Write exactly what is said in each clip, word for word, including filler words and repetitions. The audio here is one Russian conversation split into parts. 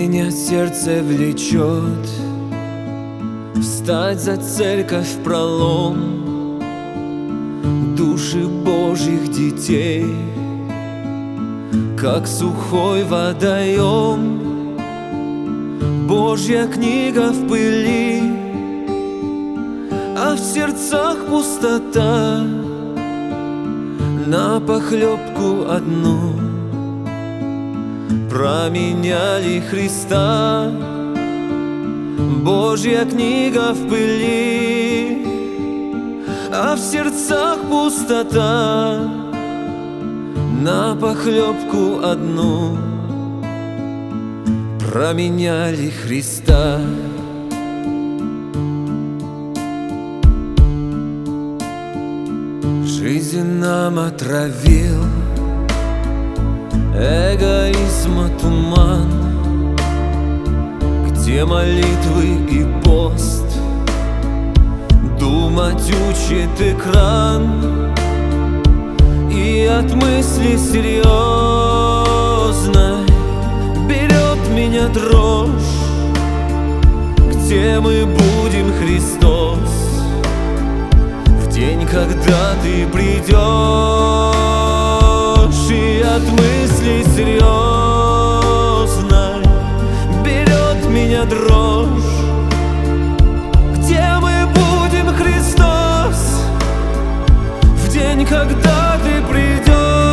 Меня сердце влечет встать за церковь в пролом души Божьих детей, как сухой водоем. Божья книга в пыли, а в сердцах пустота. На похлебку одну променяли Христа. Божья книга в пыли, а в сердцах пустота. На похлебку одну променяли Христа. Жизнь нам отравил эгоизма туман, где молитвы и пост думать учит экран. И от мысли серьезной берет меня дрожь. Где мы будем, Христос, в день, когда Ты придешь? И от мысли серьезной берет меня дрожь. Где мы будем, Христос, в день, когда Ты придешь?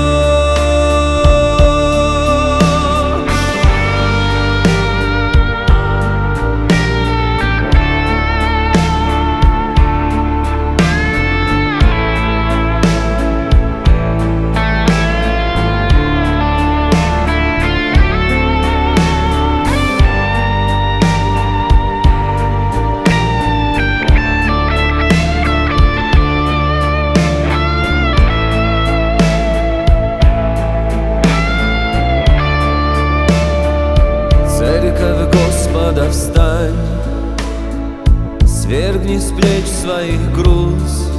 Церковь Господа, встань, свергни с плеч своих груз.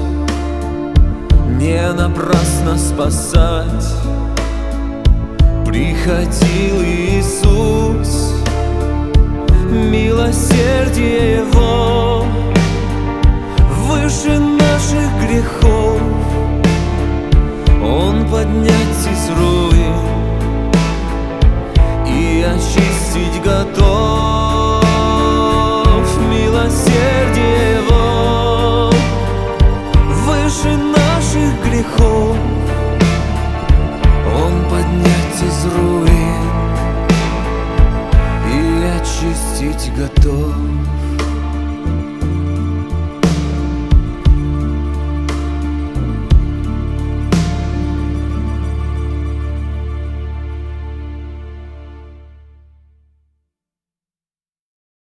Не напрасно спасать приходил Иисус. Милосердие Его выше наших грехов. Он поднять из руин и очистить готов. Милосердие Его выше наших грехов. Он поднять из руин и очистить готов.